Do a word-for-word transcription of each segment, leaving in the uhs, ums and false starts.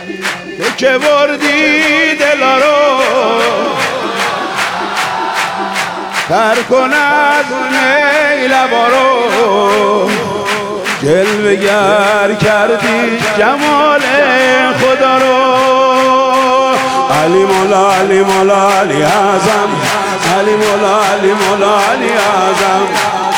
که بردی دلا رو تر کن از میلبا رو جلوه گر کردی جمال خدا رو علی مولا علی مولا علی اعظم علی مولا علی مولا علی اعظم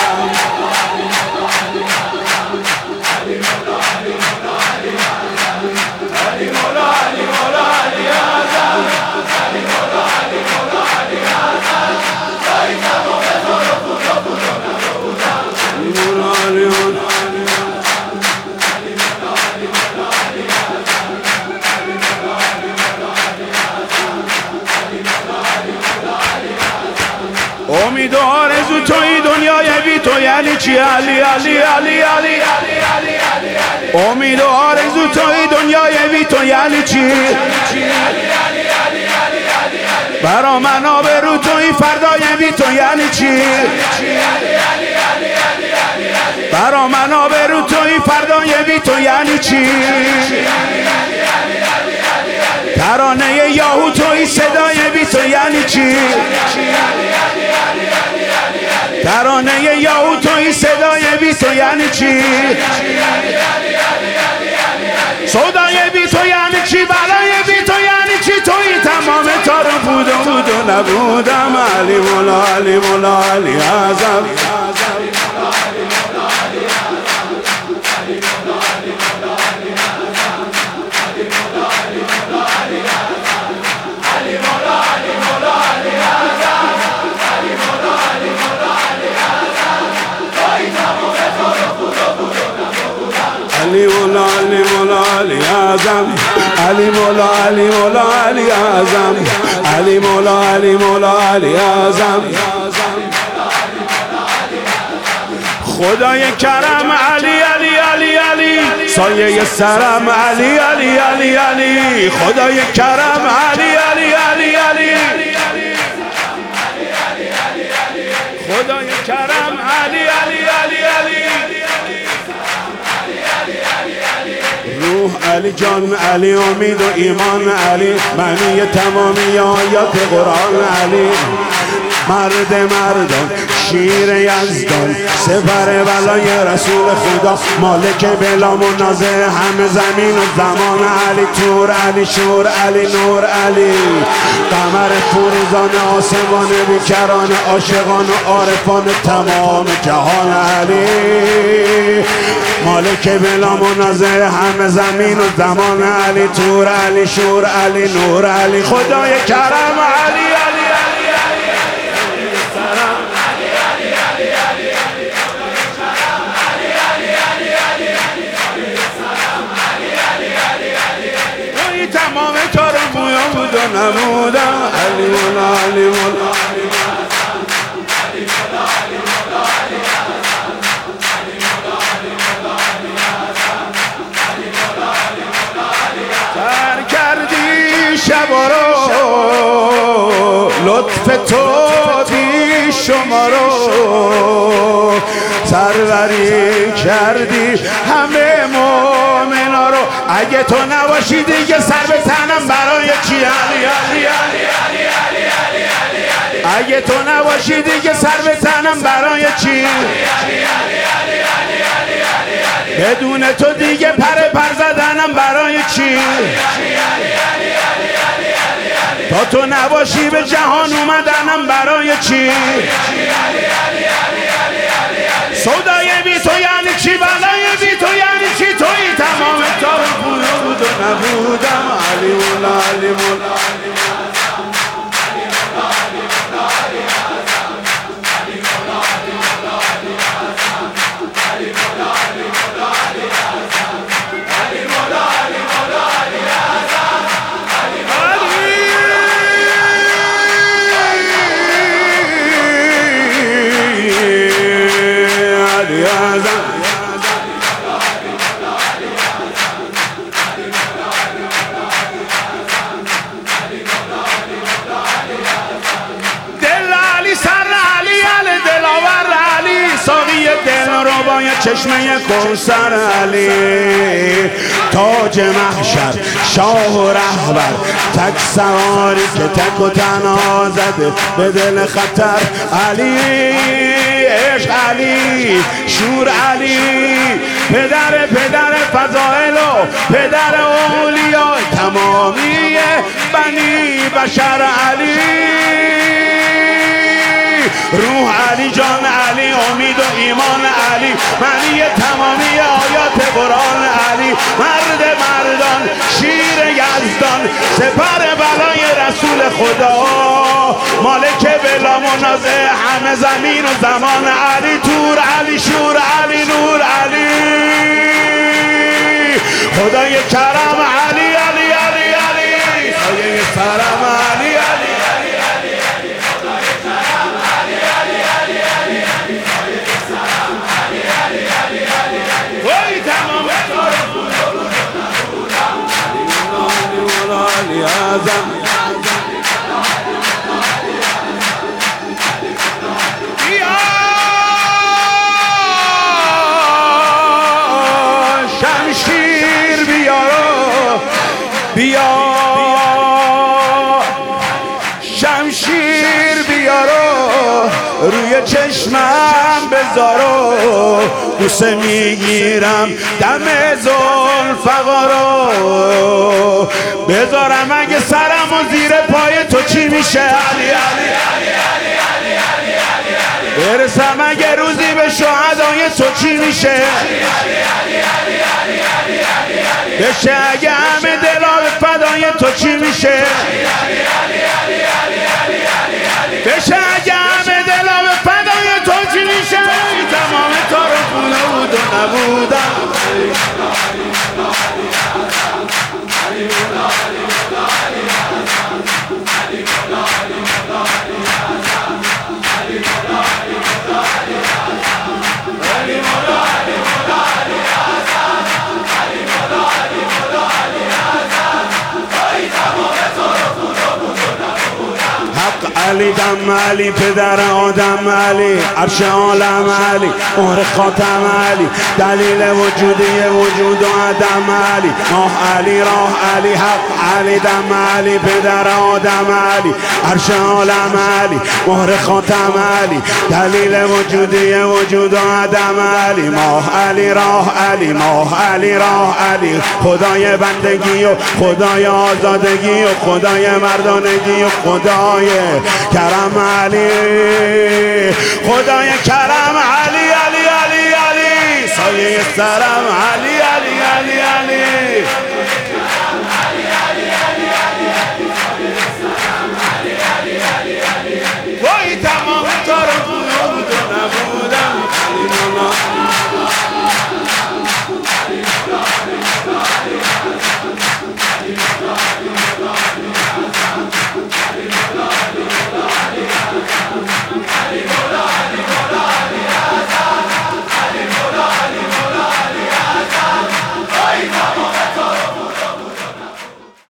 امید و آرزو توی دنیای بی تو یعنی چی علی علی علی علی امید و آرزو توی دنیای بی تو یعنی چی برا من آبرو توی فردای بی تو یعنی چی برا من آبرو توی فردای بی تو یعنی چی ترانه یاهو توی صدای بی تو یعنی چی ترانه یاهو توی صدای بی تو یعنی چی صدای بی تو یعنی چی برای بی تو یعنی چی توی تمام تارو بود و بود و نبودم علی مولا علی مولا علی اعظم علی مولا علی مولا علی اعظم علی مولا علی مولا علی اعظم علی مولا علی مولا علی اعظم خدای کرم علی علی علی علی سایه سرم علی علی علی علی خدای کرم علی علی علی علی خدای کرم علی علی علی علی روح علی جان علی امید و ایمان علی معنی تمامی آیات قرآن علی مرد مردان شیر یزدان سپر بلای رسول خدا مالک بلا منازع همه زمین و زمان علی تور علی شور علی نور علی قمر پوریزان آسمان بیکران عاشقان و عارفان تمام جهان علی مالک بلا منازع همه زمین و زمان علی تور علی شور علی نور علی خدای کرم علی علی تمام کارم بویا بود و نمودم علی مولا علی مولا تر کردی شبا رو لطف تو بی شما رو سروری کردی همه مومنا رو اگه تو نباشی دیگه سر به تنم برای چی علی علی علی اگه تو نباشی دیگه سر به تنم برای چی بدون تو دیگه پر پر زدنم برای چی تا تو نباشی به جهان اومدنم برای چی سودای بی تو یعنی چی بلای بی تو یعنی چی توی تمام تارو بود بود و نبودم علی مولا علی مولا چشمه کوثر علی تاج محشر شاه و رهبر، تک سواری که تک و تنها زده به دل خطر. علی عشق علی شور علی، پدر پدر فضائل و پدر اولیا، تمامی بنی بشر علی. روح علی جان علی، امید و ایمان علی، معنی تمامی آیات قرآن علی. مرد مردان شیر یزدان، سپر بلای رسول خدا، مالک بلا منازع همه زمین و زمان علی. تور علی شور علی نور علی، خدای کرم علی علی علی علی، سایه سرم علی علی علی علی علی، خدای کرم علی علی علی علی علی، سایه سرم علی علی علی علی علی. وای تمام طرفون علی مولا علی اعظم، شمشیر بیارو بیا، شمشیر بیارو روی چشمم بذارو، بوسه میگیرم دم زلفقارو، بذارم اگه سرم و زیر پای تو چی میشه علی علی علی علی علی علی علی علی، برسم اگه روزی به شهدای تو چی میشه علی علی علی علی علی علی علی علی، بشه اگه همه دلا به فدای تو چی میشه علی علی علی علی علی علی علی علی، بشه اگه همه دلا به فدای تو چی میشه. تمام طرفون بود و نبودم، علی دم علی پدر آدم علی، عرش عالم علی، مهر خاتم علی، دلیل وجودی وجود و عدم علی، ماه علی راه علی حق علی دم علی پدر آدم علی، عرش عالم علی، مهر خاتم علی، دلیل وجودی وجود و عدم علی، ماه علی راه علی، ماه علی راه علی، خدای بندگی و خدای آزادگی و خدای مردانگی و خدای کرم علی، خدای کرم علی علی علی علی، سایه سرم علی